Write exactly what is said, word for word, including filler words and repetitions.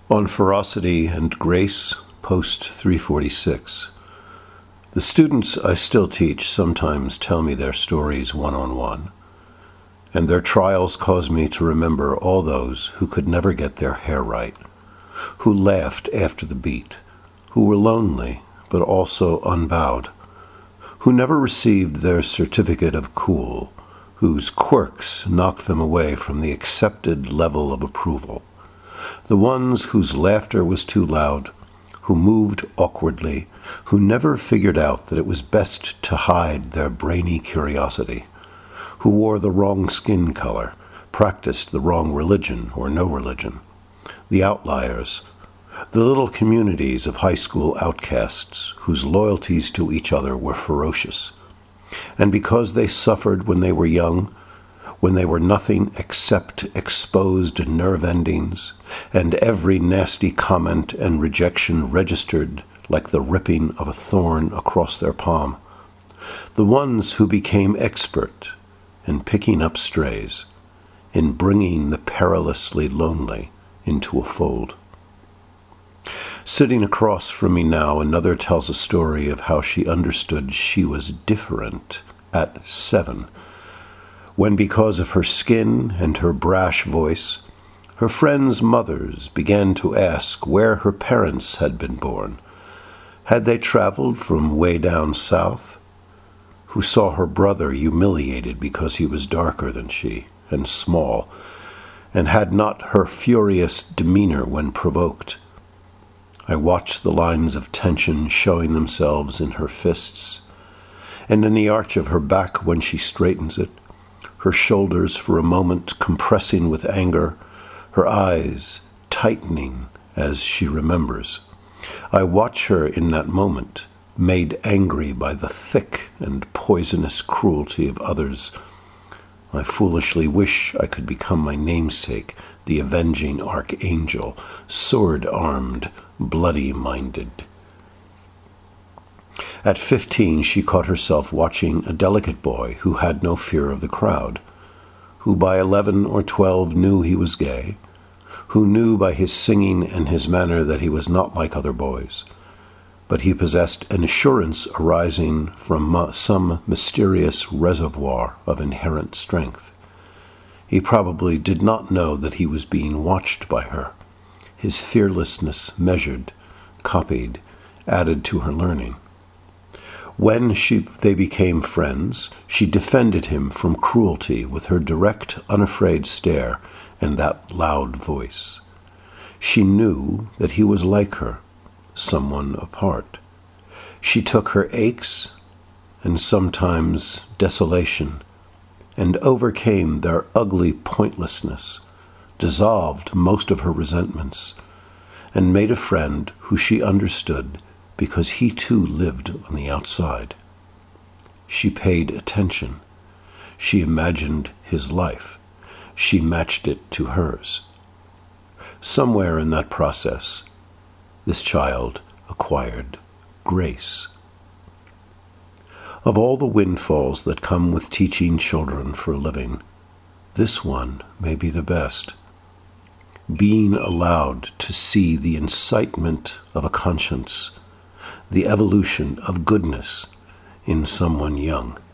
On Ferocity and Grace, post three forty-six. The students I still teach sometimes tell me their stories one-on-one, and their trials cause me to remember all those who could never get their hair right, who laughed after the beat, who were lonely but also unbowed, who never received their certificate of cool, whose quirks knocked them away from the accepted level of approval, the ones whose laughter was too loud, who moved awkwardly, who never figured out that it was best to hide their brainy curiosity, who wore the wrong skin color, practiced the wrong religion or no religion, the outliers, the little communities of high school outcasts whose loyalties to each other were ferocious. And because they suffered when they were young, when they were nothing except exposed nerve endings, and every nasty comment and rejection registered like the ripping of a thorn across their palm, the ones who became expert in picking up strays, in bringing the perilously lonely into a fold. Sitting across from me now, another tells a story of how she understood she was different at seven, when because of her skin and her brash voice, her friends' mothers began to ask where her parents had been born. Had they traveled from way down south? Who saw her brother humiliated because he was darker than she and small, and had not her furious demeanor when provoked. I watched the lines of tension showing themselves in her fists, and in the arch of her back when she straightens it, her shoulders for a moment compressing with anger, her eyes tightening as she remembers. I watch her in that moment, made angry by the thick and poisonous cruelty of others. I foolishly wish I could become my namesake, the avenging archangel, sword-armed, bloody-minded. At fifteen, she caught herself watching a delicate boy who had no fear of the crowd, who by eleven or twelve knew he was gay, who knew by his singing and his manner that he was not like other boys, but he possessed an assurance arising from some mysterious reservoir of inherent strength. He probably did not know that he was being watched by her. His fearlessness measured, copied, added to her learning. When she, they became friends, she defended him from cruelty with her direct, unafraid stare and that loud voice. She knew that he was like her, someone apart. She took her aches and sometimes desolation and overcame their ugly pointlessness, dissolved most of her resentments, and made a friend who she understood because he too lived on the outside. She paid attention. She imagined his life. She matched it to hers. Somewhere in that process, this child acquired grace. Of all the windfalls that come with teaching children for a living, this one may be the best. Being allowed to see the incitement of a conscience, the evolution of goodness in someone young.